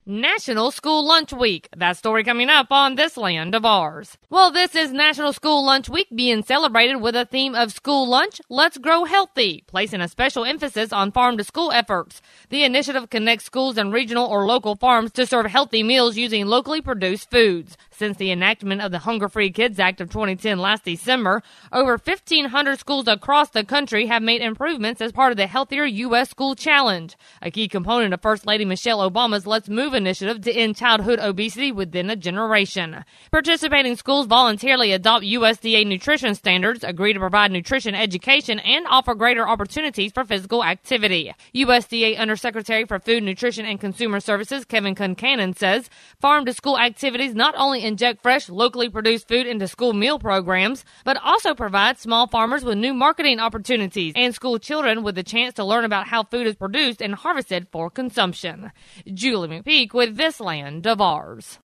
National School Lunch Week. That story coming up on This Land of Ours. Well, this is National School Lunch Week being celebrated with a theme of school lunch, let's grow healthy, placing a special emphasis on farm-to-school efforts. The initiative connects schools and regional or local farms to serve healthy meals using locally produced foods. Since the enactment of the Hunger-Free Kids Act of 2010 last December, over 1,500 schools across the country have made improvements as part of the Healthier U.S. School Challenge, a key component of First Lady Michelle Obama's Let's Move initiative to end childhood obesity within a generation. Participating schools voluntarily adopt USDA nutrition standards, agree to provide nutrition education, and offer greater opportunities for physical activity. USDA Undersecretary for Food, Nutrition, and Consumer Services Kevin Concanon says farm-to-school activities not only inject fresh, locally produced food into school meal programs, but also provide small farmers with new marketing opportunities and school children with the chance to learn about how food is produced and harvested for consumption. Julie McPeak with This Land of Ours.